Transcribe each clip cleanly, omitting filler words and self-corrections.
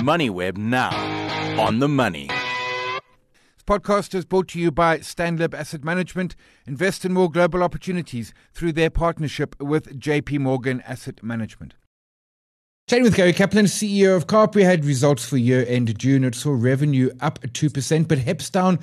MoneyWeb now. On the money. This podcast is brought to you by Stanlib Asset Management. Invest in more global opportunities through their partnership with JP Morgan Asset Management. Chatting with Gary Kaplan, CEO of CARP. We had results for year-end June. It saw revenue up 2%, but HEPS down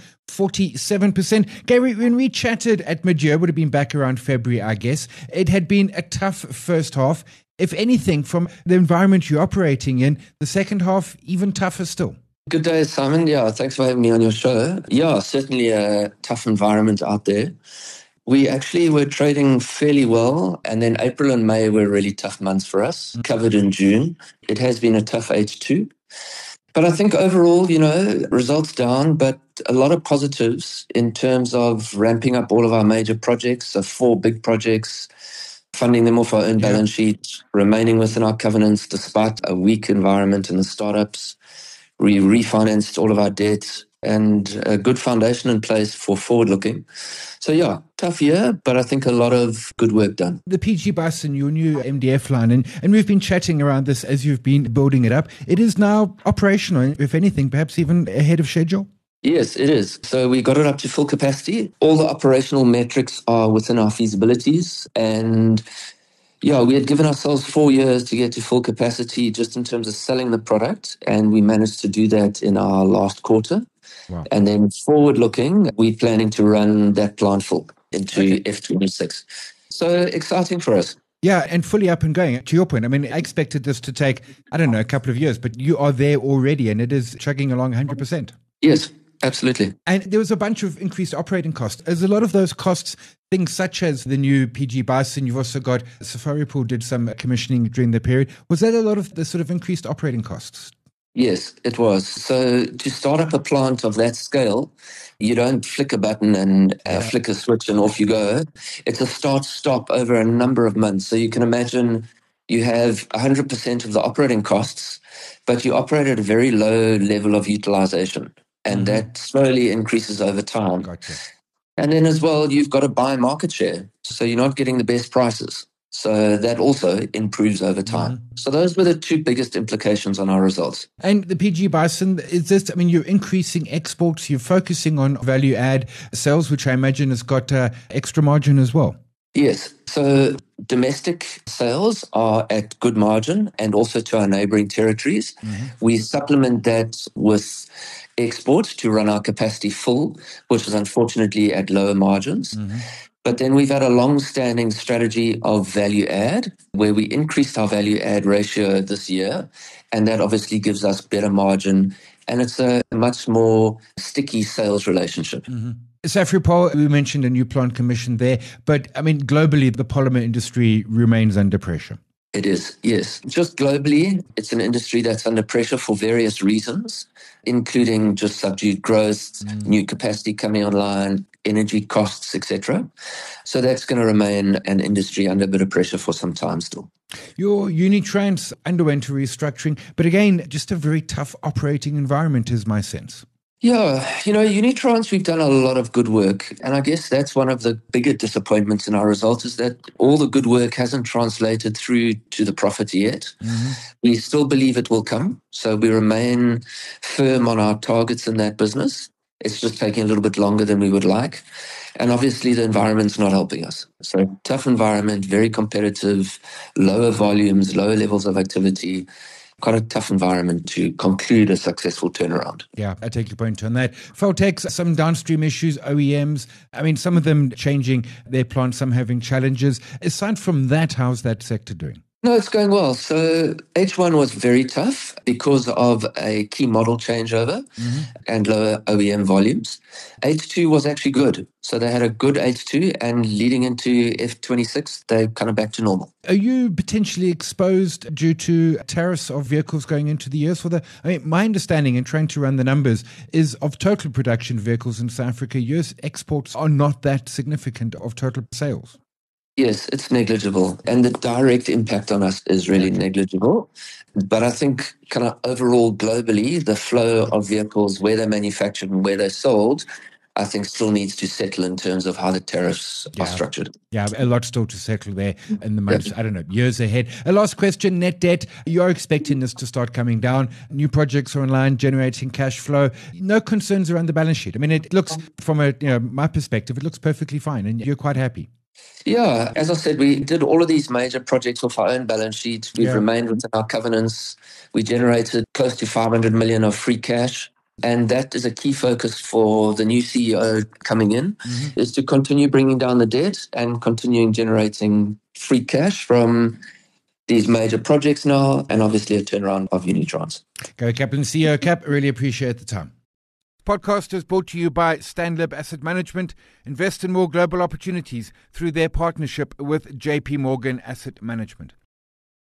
47%. Gary, when we chatted at mid-year, would have been back around February, I guess, it had been a tough first half. If anything, from the environment you're operating in, the second half even tougher still. Good day, Simon. Yeah, thanks for having me on your show. Yeah, certainly a tough environment out there. We actually were trading fairly well, and then April and May were really tough months for us, covered in June. It has been a tough H2. But I think overall, results down, but a lot of positives in terms of ramping up all of our major projects, so 4 big projects, funding them off our own balance sheet, remaining within our covenants despite a weak environment in the startups. We refinanced all of our debt and a good foundation in place for forward looking. So yeah, tough year, but I think a lot of good work done. The PG Bison, your new MDF line, and we've been chatting around this as you've been building it up. It is now operational, if anything, perhaps even ahead of schedule. Yes, it is. So we got it up to full capacity. All the operational metrics are within our feasibilities. And yeah, we had given ourselves 4 years to get to full capacity just in terms of selling the product. And we managed to do that in our last quarter. Wow. And then forward looking, we're planning to run that plant full into F26. So exciting for us. Yeah, and fully up and going. To your point, I mean, I expected this to take, a couple of years, but you are there already and it is chugging along 100%. Yes, absolutely. And there was a bunch of increased operating costs. As a lot of those costs, things such as the new PG Bison, you've also got Safari Pool did some commissioning during the period. Was that a lot of the sort of increased operating costs? Yes, it was. So to start up a plant of that scale, you don't flick a button and flick a switch and off you go. It's a start-stop over a number of months. So you can imagine you have 100% of the operating costs, but you operate at a very low level of utilization. And that slowly increases over time. Gotcha. And then as well, you've got to buy market share. So you're not getting the best prices. So that also improves over time. So those were the 2 biggest implications on our results. And the PG Bison, is this, you're increasing exports, you're focusing on value add sales, which I imagine has got extra margin as well. Yes. So domestic sales are at good margin and also to our neighboring territories. We supplement that with export to run our capacity full, which is unfortunately at lower margins. But then we've had a long-standing strategy of value add, where we increased our value add ratio this year, and that obviously gives us better margin, and it's a much more sticky sales relationship. Safari Pool, we mentioned a new plant commission there, but globally, the polymer industry remains under pressure. It is, yes. Just globally, it's an industry that's under pressure for various reasons, including just subdued growth, new capacity coming online, energy costs, etc. So that's going to remain an industry under a bit of pressure for some time still. Your Unitrans underwent a restructuring, but again, just a very tough operating environment is my sense. Yeah, Unitrans, we've done a lot of good work. And I guess that's one of the bigger disappointments in our results is that all the good work hasn't translated through to the profit yet. We still believe it will come. So we remain firm on our targets in that business. It's just taking a little bit longer than we would like. And obviously the environment's not helping us. So tough environment, very competitive, lower volumes, lower levels of activity. Quite a tough environment to conclude a successful turnaround. Yeah, I take your point on that. Feltex, some downstream issues, OEMs. Some of them changing their plants, some having challenges. Aside from that, how's that sector doing? No, it's going well. So H1 was very tough because of a key model changeover and lower OEM volumes. H2 was actually good. So they had a good H2 and leading into F26, they're kind of back to normal. Are you potentially exposed due to tariffs of vehicles going into the years? My understanding in trying to run the numbers is of total production vehicles in South Africa, US exports are not that significant of total sales. Yes, it's negligible. And the direct impact on us is really negligible. But I think overall globally, the flow of vehicles, where they're manufactured and where they're sold, I think still needs to settle in terms of how the tariffs are structured. Yeah, a lot still to settle there in the months, years ahead. A last question, net debt. You are expecting this to start coming down. New projects are online, generating cash flow. No concerns around the balance sheet. I mean, it looks, from my perspective, it looks perfectly fine, and you're quite happy. Yeah, as I said, we did all of these major projects off our own balance sheet. We've remained within our covenants. We generated close to 500 million of free cash. And that is a key focus for the new CEO coming in, is to continue bringing down the debt and continuing generating free cash from these major projects now, and obviously a turnaround of Unitrans. Gary Kaplan, CEO Cap, really appreciate the time. Podcast is brought to you by Stanlib Asset Management. Invest in more global opportunities through their partnership with JP Morgan Asset Management.